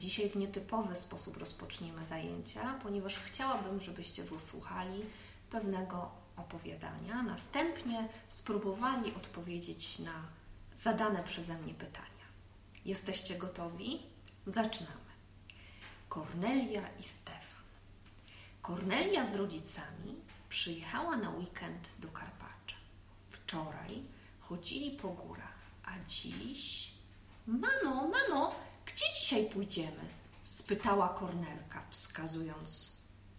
Dzisiaj w nietypowy sposób rozpoczniemy zajęcia, ponieważ chciałabym, żebyście wysłuchali pewnego opowiadania. Następnie spróbowali odpowiedzieć na zadane przeze mnie pytania. Jesteście gotowi? Zaczynamy. Kornelia i Stefan. Kornelia z rodzicami przyjechała na weekend do Karpacza. Wczoraj chodzili po górach, a dziś... Mamo, gdzie dzisiaj pójdziemy? Spytała Kornelka, wskazując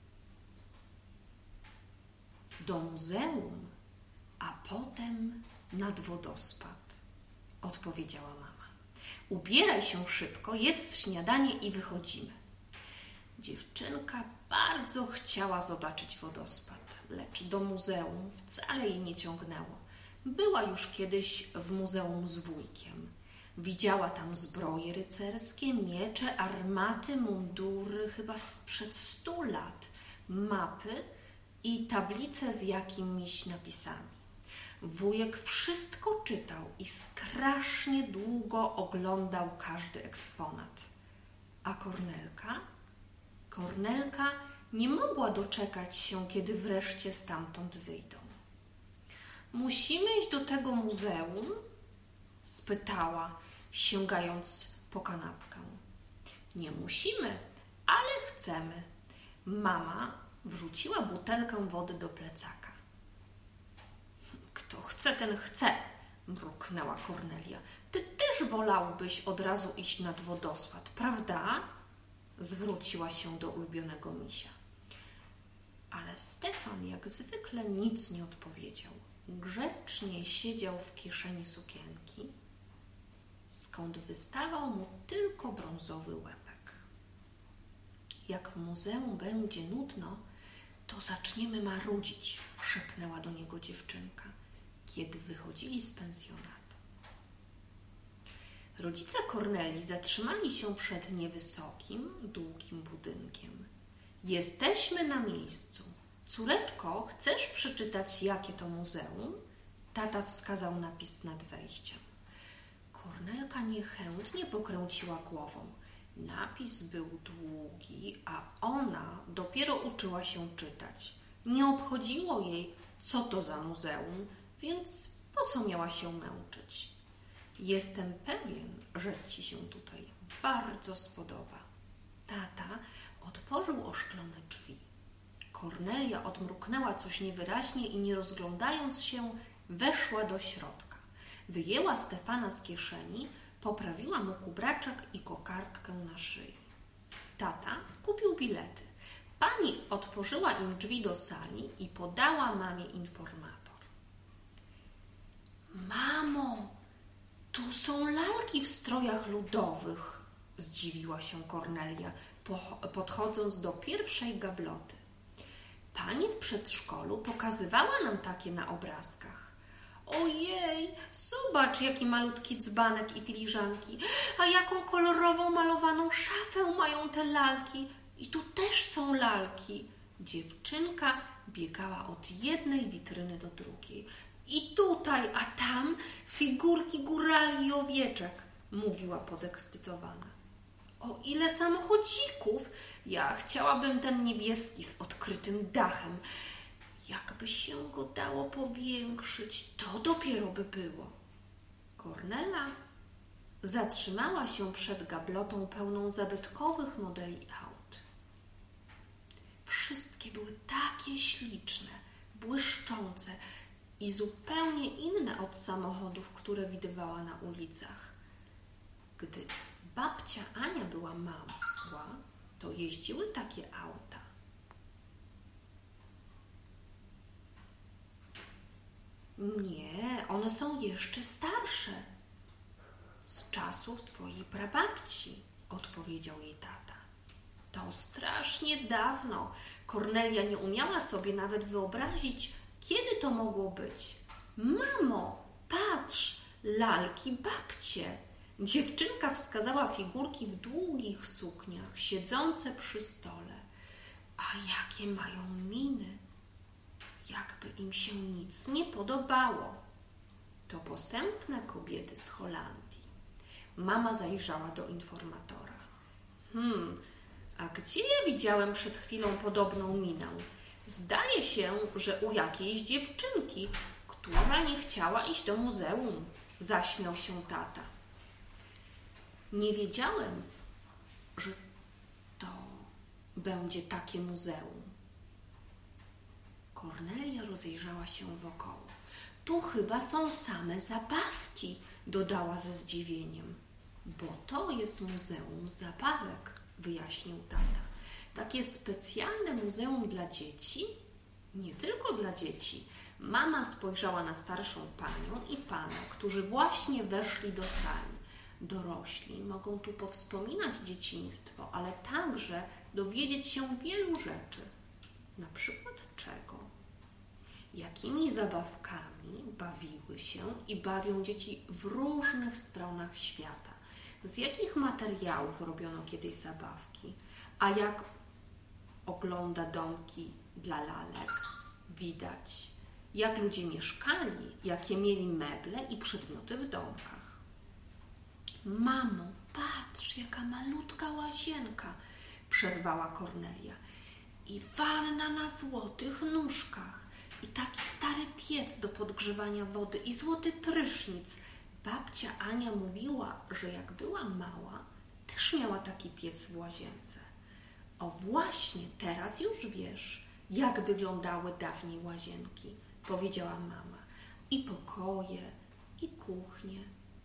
do muzeum, a potem nad wodospad, odpowiedziała mama. Ubieraj się szybko, jedz śniadanie i wychodzimy. Dziewczynka bardzo chciała zobaczyć wodospad, lecz do muzeum wcale jej nie ciągnęło. Była już kiedyś w muzeum z wujkiem. Widziała tam zbroje rycerskie, miecze, armaty, mundury, chyba sprzed 100 lat, mapy i tablice z jakimiś napisami. Wujek wszystko czytał i strasznie długo oglądał każdy eksponat. A Kornelka nie mogła doczekać się, kiedy wreszcie stamtąd wyjdą. Musimy iść do tego muzeum? Spytała, sięgając po kanapkę. Nie musimy, ale chcemy. Mama wrzuciła butelkę wody do plecaka. Kto chce, ten chce, mruknęła Kornelia. Ty też wolałbyś od razu iść nad wodospad, prawda? Zwróciła się do ulubionego misia. Ale Stefan jak zwykle nic nie odpowiedział. Grzecznie siedział w kieszeni sukienki, skąd wystawał mu tylko brązowy łepek. Jak w muzeum będzie nudno, to zaczniemy marudzić, szepnęła do niego dziewczynka, kiedy wychodzili z pensjonatu. Rodzice Kornelii zatrzymali się przed niewysokim, długim budynkiem. Jesteśmy na miejscu. Córeczko, chcesz przeczytać, jakie to muzeum? Tata wskazał napis nad wejściem. Kornelka niechętnie pokręciła głową. Napis był długi, a ona dopiero uczyła się czytać. Nie obchodziło jej, co to za muzeum, więc po co miała się męczyć? Jestem pewien, że ci się tutaj bardzo spodoba. Tata otworzył oszklone drzwi. Kornelia odmruknęła coś niewyraźnie i nie rozglądając się, weszła do środka. Wyjęła Stefana z kieszeni, poprawiła mu kubraczek i kokardkę na szyi. Tata kupił bilety. Pani otworzyła im drzwi do sali i podała mamie informator. Mamo, tu są lalki w strojach ludowych, zdziwiła się Kornelia, podchodząc do pierwszej gabloty. Pani w przedszkolu pokazywała nam takie na obrazkach. Ojej, zobacz, jaki malutki dzbanek i filiżanki, a jaką kolorową malowaną szafę mają te lalki. I tu też są lalki. Dziewczynka biegała od jednej witryny do drugiej. I tutaj, a tam figurki górali i owieczek, mówiła podekscytowana. O ile samochodzików! Ja chciałabym ten niebieski z odkrytym dachem. Jakby się go dało powiększyć, to dopiero by było. Kornela zatrzymała się przed gablotą pełną zabytkowych modeli aut. Wszystkie były takie śliczne, błyszczące i zupełnie inne od samochodów, które widywała na ulicach. Gdy babcia Ania była mała, to jeździły takie auta. Nie, one są jeszcze starsze. Z czasów twojej prababci, odpowiedział jej tata. To strasznie dawno. Kornelia nie umiała sobie nawet wyobrazić, kiedy to mogło być. Mamo, patrz, lalki babcie. Dziewczynka wskazała figurki w długich sukniach, siedzące przy stole. A jakie mają miny! Jakby im się nic nie podobało. To posępne kobiety z Holandii. Mama zajrzała do informatora. A gdzie ja widziałem przed chwilą podobną minę? Zdaje się, że u jakiejś dziewczynki, która nie chciała iść do muzeum. Zaśmiał się tata. Nie wiedziałem, że to będzie takie muzeum. Kornelia rozejrzała się wokoło. Tu chyba są same zabawki, dodała ze zdziwieniem. Bo to jest muzeum zabawek, wyjaśnił tata. Takie specjalne muzeum dla dzieci? Nie tylko dla dzieci. Mama spojrzała na starszą panią i pana, którzy właśnie weszli do sali. Dorośli mogą tu powspominać dzieciństwo, ale także dowiedzieć się wielu rzeczy. Na przykład czego? Jakimi zabawkami bawiły się i bawią dzieci w różnych stronach świata? Z jakich materiałów robiono kiedyś zabawki? A jak ogląda domki dla lalek, widać, jak ludzie mieszkali, jakie mieli meble i przedmioty w domkach. Mamo, patrz, jaka malutka łazienka, przerwała Kornelia. I wanna na złotych nóżkach, i taki stary piec do podgrzewania wody, i złoty prysznic. Babcia Ania mówiła, że jak była mała, też miała taki piec w łazience. O właśnie, teraz już wiesz, jak wyglądały dawniej łazienki, powiedziała mama. I pokoje, i kuchnie.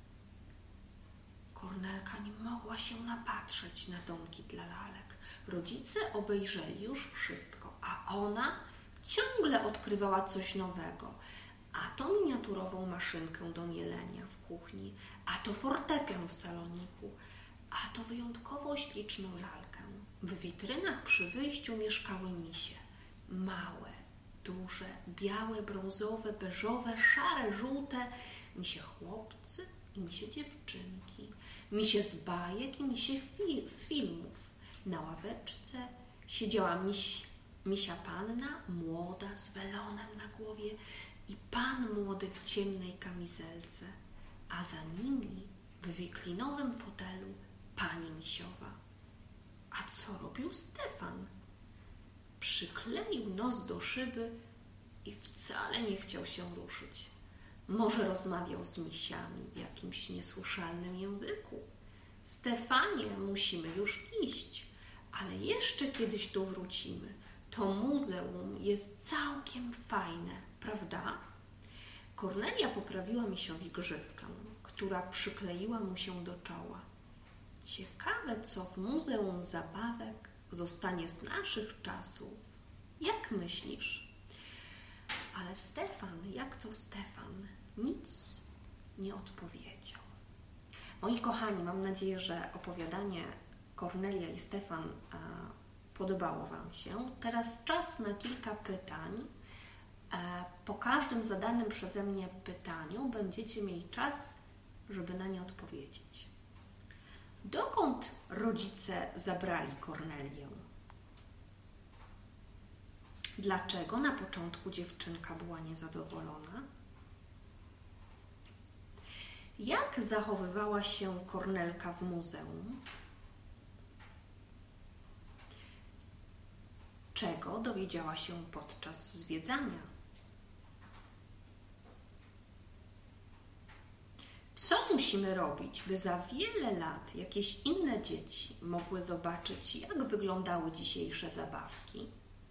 Kornelka nie mogła się napatrzeć na domki dla lalek. Rodzice obejrzeli już wszystko, a ona ciągle odkrywała coś nowego. A to miniaturową maszynkę do mielenia w kuchni, a to fortepian w saloniku, a to wyjątkowo śliczną lalkę. W witrynach przy wyjściu mieszkały misie. Małe, duże, białe, brązowe, beżowe, szare, żółte. Misie chłopcy i misie dziewczynki. Misie z bajek i misie z filmów. Na ławeczce siedziała misia panna, młoda, z welonem na głowie i pan młody w ciemnej kamizelce, a za nimi w wiklinowym fotelu pani misiowa. A co robił Stefan? Przykleił nos do szyby i wcale nie chciał się ruszyć. Może rozmawiał z misiami w jakimś niesłyszalnym języku. Stefanie, musimy już iść, ale jeszcze kiedyś tu wrócimy. To muzeum jest całkiem fajne, prawda? Kornelia poprawiła misiowi grzywkę, która przykleiła mu się do czoła. Ciekawe, co w Muzeum Zabawek zostanie z naszych czasów. Jak myślisz? Ale Stefan, jak to Stefan, nic nie odpowiedział. Moi kochani, mam nadzieję, że opowiadanie Kornelia i Stefan podobało Wam się. Teraz czas na kilka pytań. Po każdym zadanym przeze mnie pytaniu będziecie mieli czas, żeby na nie odpowiedzieć. Dokąd rodzice zabrali Kornelię? Dlaczego na początku dziewczynka była niezadowolona? Jak zachowywała się Kornelka w muzeum? Czego dowiedziała się podczas zwiedzania? Co musimy robić, by za wiele lat jakieś inne dzieci mogły zobaczyć, jak wyglądały dzisiejsze zabawki?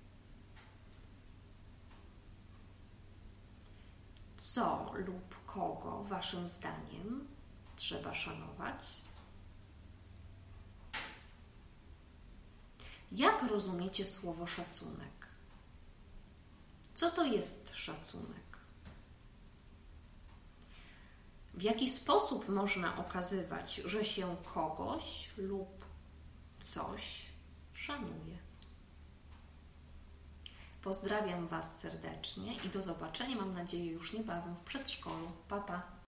Co lub kogo, Waszym zdaniem, trzeba szanować? Jak rozumiecie słowo szacunek? Co to jest szacunek? W jaki sposób można okazywać, że się kogoś lub coś szanuje? Pozdrawiam Was serdecznie i do zobaczenia, mam nadzieję, już niebawem w przedszkolu. Pa, pa!